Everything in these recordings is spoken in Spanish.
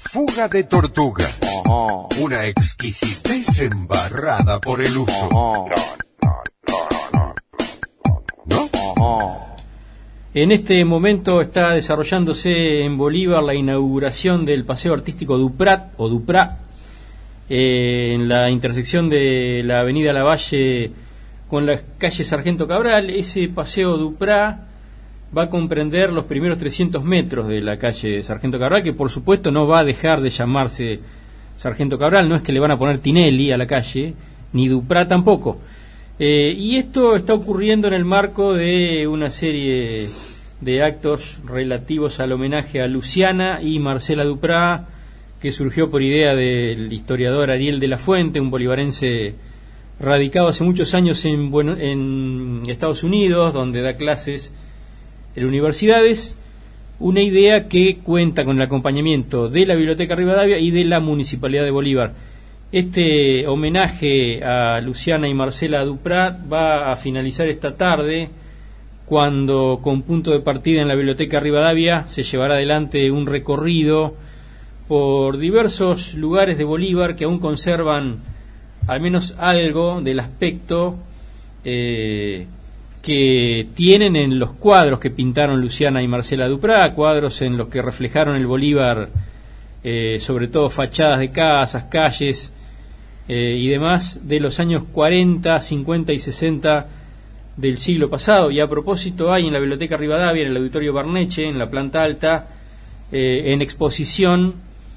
Fuga de tortuga. Una exquisitez embarrada por el uso. ¿No? En este momento está desarrollándose en Bolívar la inauguración del paseo artístico Duprat o Duprá, en la intersección de la avenida Lavalle con la calle Sargento Cabral. Ese paseo Duprá va a comprender los primeros 300 metros de la calle Sargento Cabral, que por supuesto no va a dejar de llamarse Sargento Cabral. No es que le van a poner Tinelli a la calle, ni Duprá tampoco. Y esto está ocurriendo en el marco de una serie de actos relativos al homenaje a Luciana y Marcela Duprá, que surgió por idea del historiador Ariel de la Fuente, un bolivarense radicado hace muchos años en Estados Unidos, donde da clases en universidades. Una idea que cuenta con el acompañamiento de la Biblioteca Rivadavia y de la Municipalidad de Bolívar. Este homenaje a Luciana y Marcela Duprá va a finalizar esta tarde, cuando, con punto de partida en la Biblioteca Rivadavia, se llevará adelante un recorrido por diversos lugares de Bolívar que aún conservan al menos algo del aspecto que tienen en los cuadros que pintaron Luciana y Marcela Duprá, cuadros en los que reflejaron el Bolívar, sobre todo fachadas de casas, calles y demás, de los años 40, 50 y 60 del siglo pasado. Y a propósito, hay en la Biblioteca Rivadavia, en el Auditorio Barneche, en la planta alta, en exposición,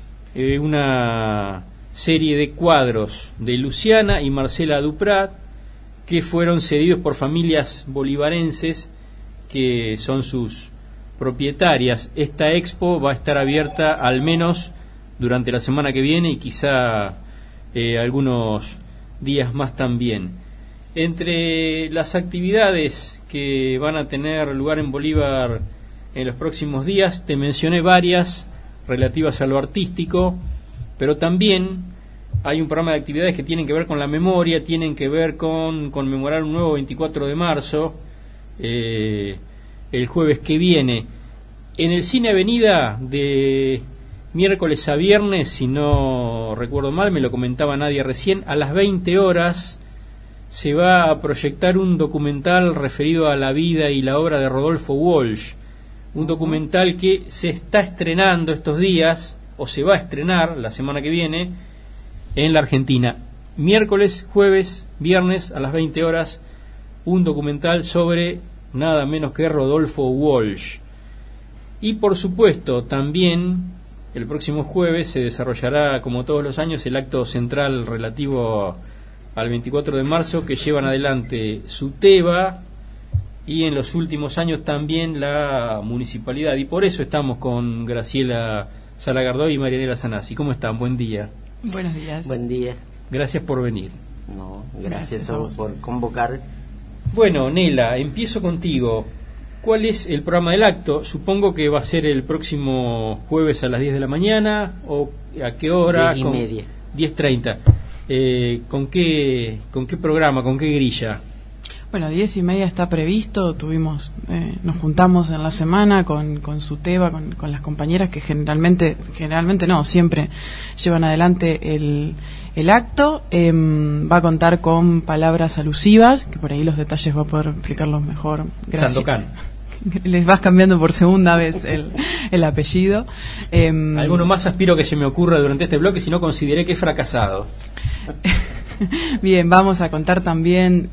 una serie de cuadros de Luciana y Marcela Duprá, que fueron cedidos por familias bolivarenses que son sus propietarias. Esta expo va a estar abierta al menos durante la semana que viene y quizá algunos días más también. Entre las actividades que van a tener lugar en Bolívar en los próximos días, te mencioné varias relativas a lo artístico, pero también hay un programa de actividades que tienen que ver con la memoria, tienen que ver con conmemorar un nuevo 24 de marzo, el jueves que viene. En el Cine Avenida, de miércoles a viernes, si no recuerdo mal, me lo comentaba Nadia recién, a las 20 horas se va a proyectar un documental referido a la vida y la obra de Rodolfo Walsh, un documental que se está estrenando estos días, o se va a estrenar la semana que viene, en la Argentina. Miércoles, jueves, viernes a las 20 horas, un documental sobre nada menos que Rodolfo Walsh. Y por supuesto, también el próximo jueves se desarrollará, como todos los años, el acto central relativo al 24 de marzo, que llevan adelante SUTEBA y en los últimos años también la municipalidad. Y por eso estamos con Graciela Salagardó y Marianela Sanasi. ¿Cómo están? Buen día. Buenos días. Buen día. Gracias por venir. No, gracias a vos por convocar. Bueno, Nela, empiezo contigo. ¿Cuál es el programa del acto? Supongo que va a ser el próximo jueves a las 10 de la mañana, ¿o a qué hora? 10:30. 10:30. ¿Con qué programa, con qué grilla? Bueno, 10:30 está previsto. Nos juntamos en la semana con SUTEBA, con las compañeras que generalmente no, siempre llevan adelante el acto. Va a contar con palabras alusivas, que por ahí los detalles va a poder explicarlos mejor. Gracias. Sandokan. Les vas cambiando por segunda vez el apellido. Alguno más aspiro que se me ocurra durante este bloque, si no consideré que he fracasado. Bien, vamos a contar también,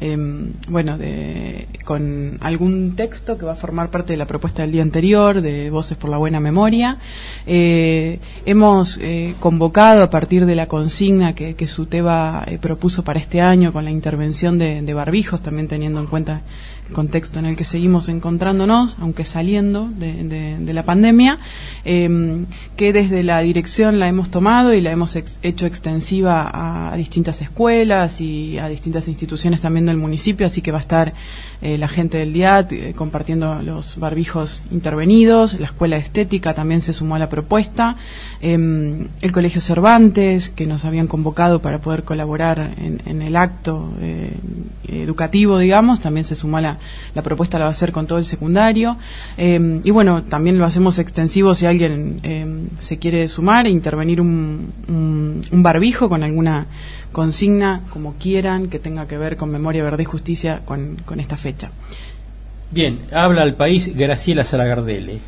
con algún texto que va a formar parte de la propuesta del día anterior, de Voces por la Buena Memoria. Hemos convocado, a partir de la consigna que SUTEBA propuso para este año, con la intervención de barbijos, también teniendo en cuenta el contexto en el que seguimos encontrándonos, aunque saliendo de la pandemia, que desde la dirección la hemos tomado y la hemos hecho extensiva a distintas escuelas y a distintas instituciones también del municipio, así que va a estar la gente del DIAT compartiendo los barbijos intervenidos. La Escuela de Estética también se sumó a la propuesta, el Colegio Cervantes, que nos habían convocado para poder colaborar en el acto educativo, digamos, también se sumó a la propuesta la va a hacer con todo el secundario. Y bueno, también lo hacemos extensivo si alguien se quiere sumar e intervenir un barbijo con alguna consigna, como quieran, que tenga que ver con Memoria, Verdad y Justicia con esta fecha. Bien, habla al país Graciela Saragardelli.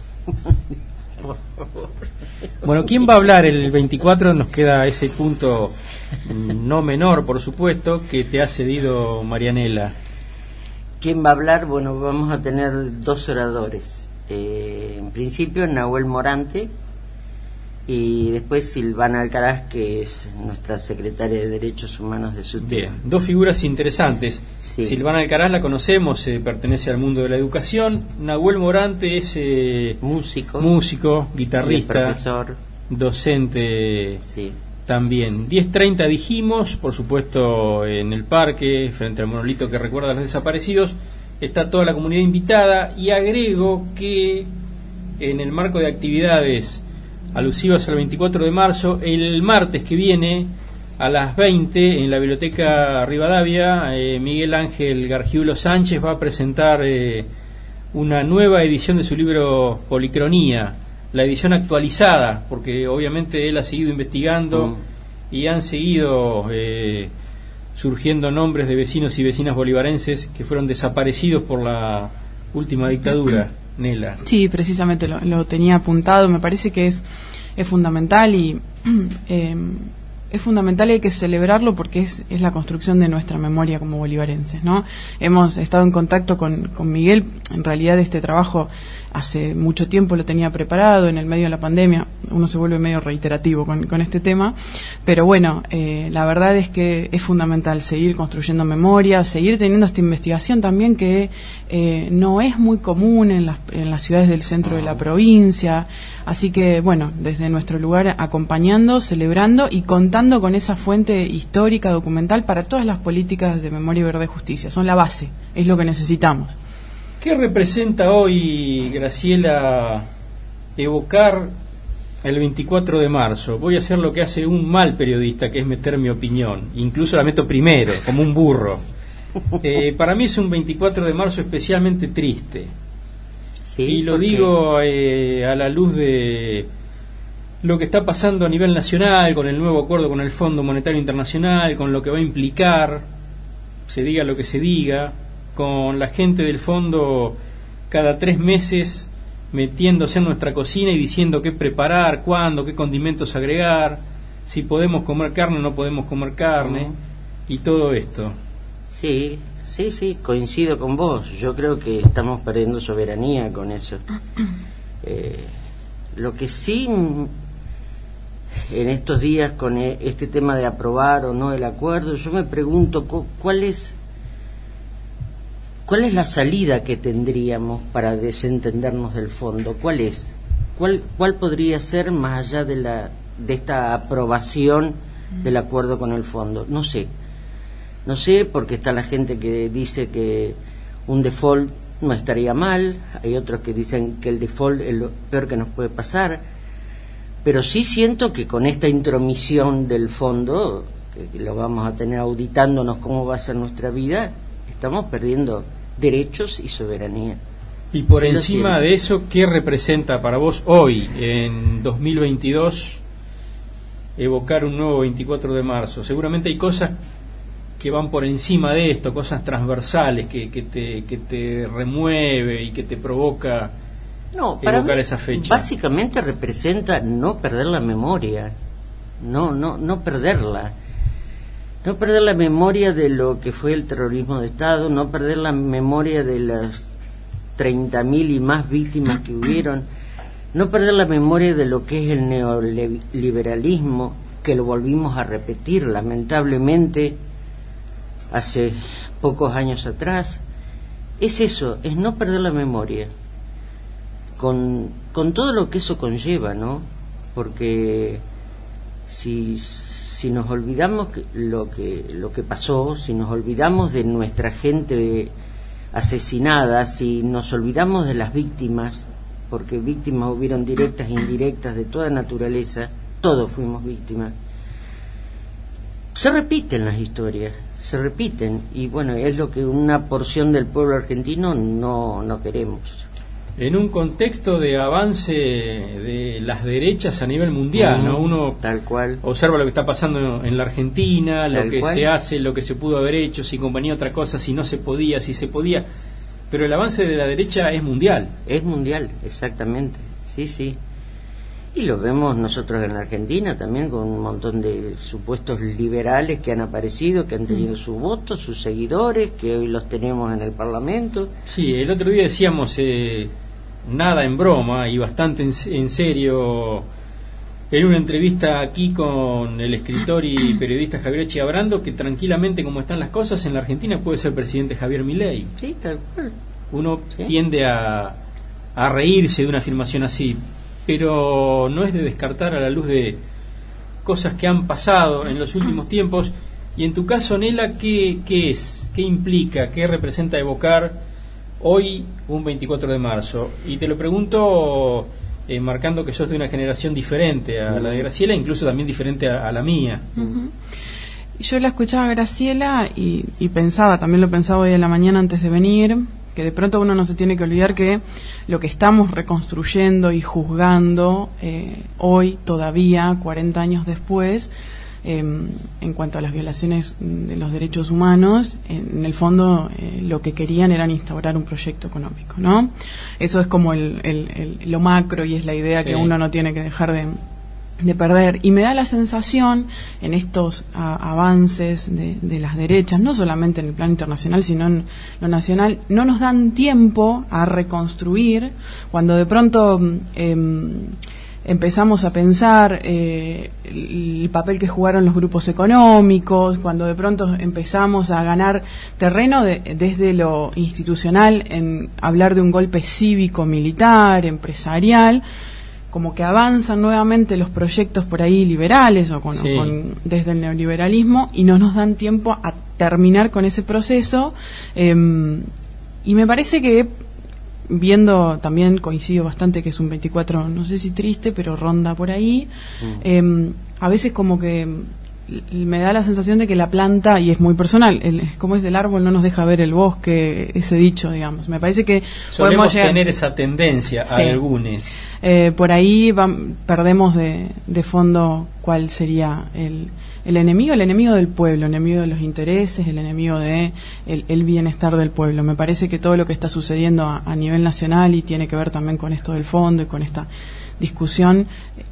Bueno, ¿quién va a hablar el 24? Nos queda ese punto no menor, por supuesto, que te ha cedido Marianela. ¿Quién va a hablar? Bueno, vamos a tener 2 oradores. En principio, Nahuel Morante, y después Silvana Alcaraz, que es nuestra secretaria de Derechos Humanos de SUTEBA. Bien, 2 figuras interesantes. Sí. Silvana Alcaraz la conocemos, pertenece al mundo de la educación. Nahuel Morante es músico, guitarrista, profesor, docente. Sí. También, 10:30 dijimos, por supuesto en el parque, frente al monolito que recuerda a los desaparecidos, está toda la comunidad invitada, y agrego que en el marco de actividades alusivas al 24 de marzo, el martes que viene a las 20 en la Biblioteca Rivadavia, Miguel Ángel Gargiulo Sánchez va a presentar una nueva edición de su libro Policronía, la edición actualizada, porque obviamente él ha seguido investigando y han seguido surgiendo nombres de vecinos y vecinas bolivarenses que fueron desaparecidos por la última dictadura. Nela. Sí, precisamente lo tenía apuntado. Me parece que es fundamental y es fundamental y hay que celebrarlo porque es la construcción de nuestra memoria como bolivarenses, ¿no? Hemos estado en contacto con Miguel. En realidad este trabajo hace mucho tiempo lo tenía preparado. En el medio de la pandemia uno se vuelve medio reiterativo con este tema, pero bueno, la verdad es que es fundamental seguir construyendo memoria, seguir teniendo esta investigación también que no es muy común en las ciudades del centro de la provincia. Así que bueno, desde nuestro lugar acompañando, celebrando y contando con esa fuente histórica, documental para todas las políticas de memoria, verdad y justicia. Son la base, es lo que necesitamos. ¿Qué representa hoy, Graciela, evocar el 24 de marzo? Voy a hacer lo que hace un mal periodista, que es meter mi opinión. Incluso la meto primero, como un burro. Para mí es un 24 de marzo especialmente triste. Sí, y lo digo a la luz de lo que está pasando a nivel nacional, con el nuevo acuerdo con el Fondo Monetario Internacional, con lo que va a implicar, se diga lo que se diga, con la gente del fondo cada 3 meses metiéndose en nuestra cocina y diciendo qué preparar, cuándo, qué condimentos agregar, si podemos comer carne o no podemos comer carne, y todo esto. Sí, coincido con vos. Yo creo que estamos perdiendo soberanía con eso. Lo que sí, en estos días con este tema de aprobar o no el acuerdo, yo me pregunto ¿cuál es la salida que tendríamos para desentendernos del fondo? ¿Cuál podría ser más allá de esta aprobación del acuerdo con el fondo? No sé, porque está la gente que dice que un default no estaría mal, hay otros que dicen que el default es lo peor que nos puede pasar, pero sí siento que con esta intromisión del fondo, que lo vamos a tener auditándonos cómo va a ser nuestra vida, estamos perdiendo derechos y soberanía. Y por encima de eso, ¿qué representa para vos hoy, en 2022, evocar un nuevo 24 de marzo? Seguramente hay cosas que van por encima de esto, cosas transversales que te remueve y que te provoca evocar esa fecha. Básicamente representa no perder la memoria, no perderla. No perder la memoria de lo que fue el terrorismo de Estado, no perder la memoria de las 30.000 y más víctimas que hubieron, no perder la memoria de lo que es el neoliberalismo, que lo volvimos a repetir lamentablemente hace pocos años atrás. Es eso, es no perder la memoria, con todo lo que eso conlleva, ¿no? Porque si nos olvidamos lo que pasó, si nos olvidamos de nuestra gente asesinada, si nos olvidamos de las víctimas, porque víctimas hubieron directas e indirectas de toda naturaleza, todos fuimos víctimas, se repiten las historias, se repiten, y bueno, es lo que una porción del pueblo argentino no queremos. En un contexto de avance de las derechas a nivel mundial, ¿no? Uno tal cual observa lo que está pasando en la Argentina, lo que se hace, lo que se pudo haber hecho, si convenía otra cosa, si no se podía, si se podía, pero el avance de la derecha es mundial. Es mundial, exactamente, sí. Y lo vemos nosotros en la Argentina también, con un montón de supuestos liberales que han aparecido, que han tenido su voto, sus seguidores, que hoy los tenemos en el Parlamento. Sí, el otro día decíamos, nada en broma y bastante en serio, en una entrevista aquí con el escritor y periodista Javier Chiabrando, que tranquilamente, como están las cosas, en la Argentina puede ser presidente Javier Milei. Sí, tal cual. Uno tiende a reírse de una afirmación así, pero no es de descartar a la luz de cosas que han pasado en los últimos tiempos. Y en tu caso, Nela, ¿qué es? ¿Qué implica? ¿Qué representa evocar hoy, un 24 de marzo? Y te lo pregunto marcando que sos de una generación diferente a la de Graciela, incluso también diferente a la mía. Yo la escuchaba a Graciela y pensaba, también lo pensaba hoy en la mañana antes de venir, que de pronto uno no se tiene que olvidar que lo que estamos reconstruyendo y juzgando hoy todavía, 40 años después, en cuanto a las violaciones de los derechos humanos, en el fondo lo que querían era instaurar un proyecto económico, ¿no? Eso es como lo macro, y es la idea que uno no tiene que dejar de perder. Y me da la sensación, en estos avances de las derechas, no solamente en el plano internacional, sino en lo nacional, no nos dan tiempo a reconstruir, cuando de pronto empezamos a pensar el papel que jugaron los grupos económicos, cuando de pronto empezamos a ganar terreno desde lo institucional, en hablar de un golpe cívico-militar, empresarial, como que avanzan nuevamente los proyectos por ahí liberales o desde el neoliberalismo, y no nos dan tiempo a terminar con ese proceso. Y me parece que, viendo también, coincido bastante que es un 24, no sé si triste, pero ronda por ahí, a veces como que me da la sensación de que la planta, y es muy personal, como es el árbol no nos deja ver el bosque, ese dicho, digamos. Me parece que solemos tener esa tendencia a algunos. Por ahí perdemos de fondo cuál sería el enemigo del pueblo, el enemigo de los intereses, el enemigo de el bienestar del pueblo. Me parece que todo lo que está sucediendo a nivel nacional, y tiene que ver también con esto del fondo y con esta discusión,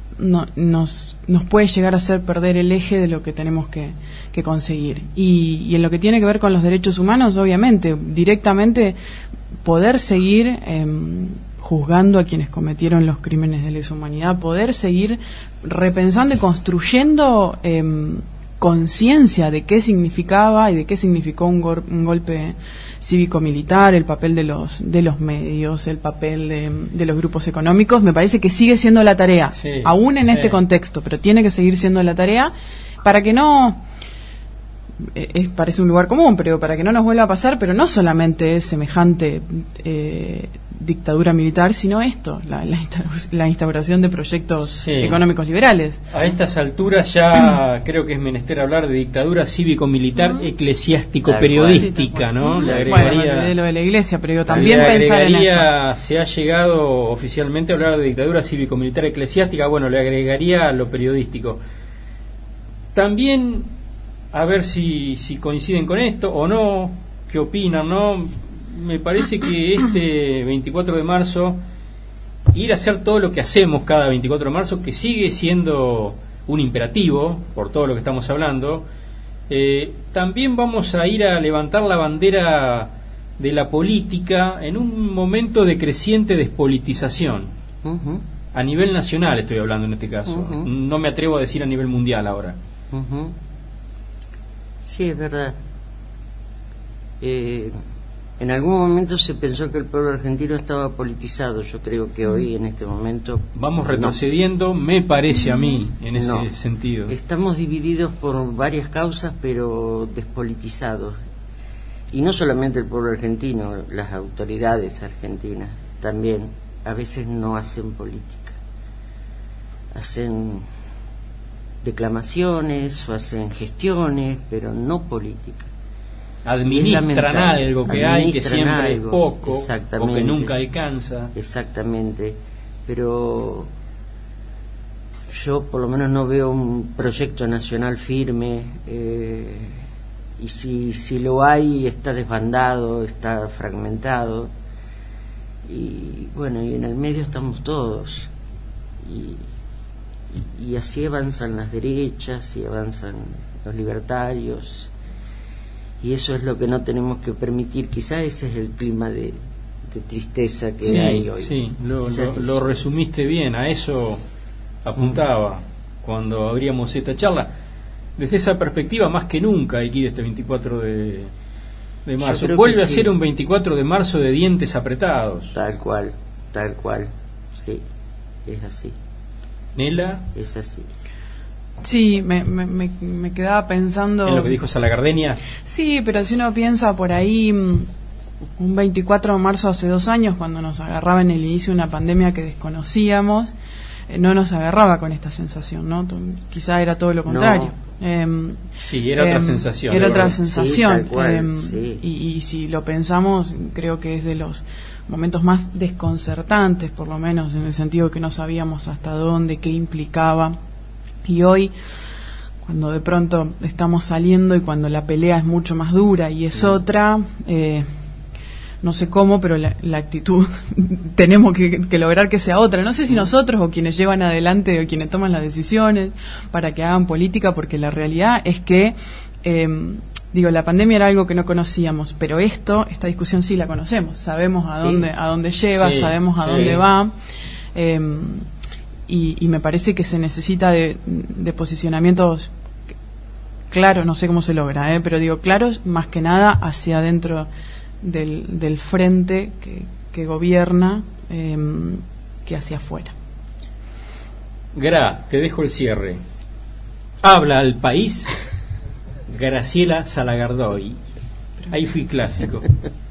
nos puede llegar a hacer perder el eje de lo que tenemos que conseguir. Y en lo que tiene que ver con los derechos humanos, obviamente, directamente poder seguir juzgando a quienes cometieron los crímenes de lesa humanidad, poder seguir repensando y construyendo conciencia de qué significaba y de qué significó un golpe cívico-militar, el papel de los medios, el papel de los grupos económicos. Me parece que sigue siendo la tarea, aún en este contexto, pero tiene que seguir siendo la tarea para que no... parece un lugar común, pero para que no nos vuelva a pasar, pero no solamente es semejante dictadura militar, sino esto, la instauración de proyectos económicos liberales. A estas alturas ya creo que es menester hablar de dictadura cívico-militar eclesiástico-periodística, ¿no? Le agregaría, de lo de la iglesia, pero yo también pensar en eso. Se ha llegado oficialmente a hablar de dictadura cívico-militar eclesiástica, bueno, le agregaría lo periodístico. También, a ver si coinciden con esto o no, qué opinan, ¿no? Me parece que este 24 de marzo, ir a hacer todo lo que hacemos cada 24 de marzo, que sigue siendo un imperativo por todo lo que estamos hablando, también vamos a ir a levantar la bandera de la política en un momento de creciente despolitización. A nivel nacional estoy hablando en este caso, no me atrevo a decir a nivel mundial ahora. Sí, es verdad. En algún momento se pensó que el pueblo argentino estaba politizado. Yo creo que hoy, en este momento... Vamos retrocediendo, me parece a mí, en ese sentido. Estamos divididos por varias causas, pero despolitizados. Y no solamente el pueblo argentino, las autoridades argentinas también a veces no hacen política. Hacen declamaciones o hacen gestiones, pero no política. administran algo que hay, que siempre algo, es poco, o que nunca exactamente. alcanza. Exactamente, pero yo por lo menos no veo un proyecto nacional firme, y si lo hay está desbandado, está fragmentado, y bueno, y en el medio estamos todos, y así avanzan las derechas y avanzan los libertarios, y eso es lo que no tenemos que permitir. Quizás ese es el clima de tristeza que hay hoy. Sí, lo resumiste bien, a eso apuntaba cuando abríamos esta charla. Desde esa perspectiva, más que nunca hay que ir este 24 de marzo. Vuelve a ser un 24 de marzo de dientes apretados. Tal cual, sí, es así. Nela, es así. Sí, me quedaba pensando... ¿En lo que dijo Salagardenia? Sí, pero si uno piensa por ahí, un 24 de marzo hace 2 años, cuando nos agarraba en el inicio una pandemia que desconocíamos, no nos agarraba con esta sensación, ¿no? Quizá era todo lo contrario. Sí, era otra sensación. Era otra sensación. Sí, tal cual, sí. Y si lo pensamos, creo que es de los momentos más desconcertantes, por lo menos en el sentido que no sabíamos hasta dónde, qué implicaba. Y hoy, cuando de pronto estamos saliendo y cuando la pelea es mucho más dura y es otra, no sé cómo, pero la actitud tenemos que lograr que sea otra. No sé si nosotros o quienes llevan adelante o quienes toman las decisiones para que hagan política, porque la realidad es que, la pandemia era algo que no conocíamos, pero esta discusión sí la conocemos, sabemos a dónde lleva, sabemos a dónde va. Y me parece que se necesita de posicionamientos claros, no sé cómo se logra, pero claros más que nada hacia adentro del frente que gobierna, que hacia afuera. Gra, te dejo el cierre. Habla al país Graciela Salagardoy. Ahí fui clásico.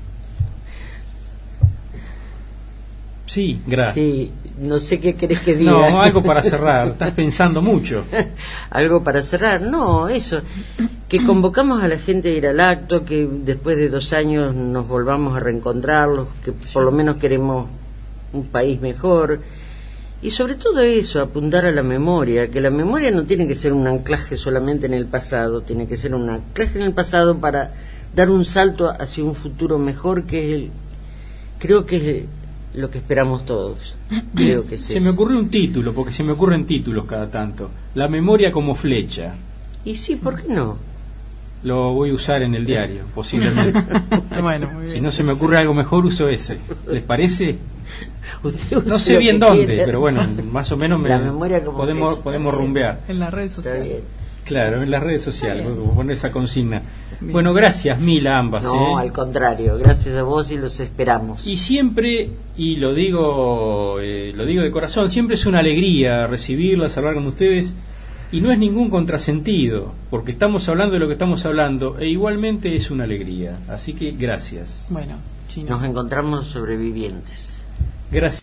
Sí, Gra. Sí, no sé qué querés que diga. No, algo para cerrar. Estás pensando mucho. Algo para cerrar. No, eso. Que convocamos a la gente a ir al acto, que después de 2 años nos volvamos a reencontrarlos, que por lo menos queremos un país mejor. Y sobre todo eso, apuntar a la memoria, que la memoria no tiene que ser un anclaje solamente en el pasado, tiene que ser un anclaje en el pasado para dar un salto hacia un futuro mejor, creo que es lo que esperamos todos. Creo que se me ocurrió un título, porque se me ocurren títulos cada tanto. La memoria como flecha. Y sí, ¿por qué no? Lo voy a usar en el diario, posiblemente. Bueno, muy bien. Si no se me ocurre algo mejor, uso ese. ¿Les parece? No sé lo bien que dónde, quiera. pero bueno, más o menos La memoria como podemos rumbear. En las redes Está sociales. bien. Claro, en las redes sociales, poner esa consigna. Bueno, gracias mil a ambas. No, al contrario, gracias a vos y los esperamos. Y siempre, y lo digo de corazón, siempre es una alegría recibirlas, hablar con ustedes, y no es ningún contrasentido, porque estamos hablando de lo que estamos hablando, e igualmente es una alegría. Así que gracias. Bueno, Chino. Nos encontramos sobrevivientes. Gracias.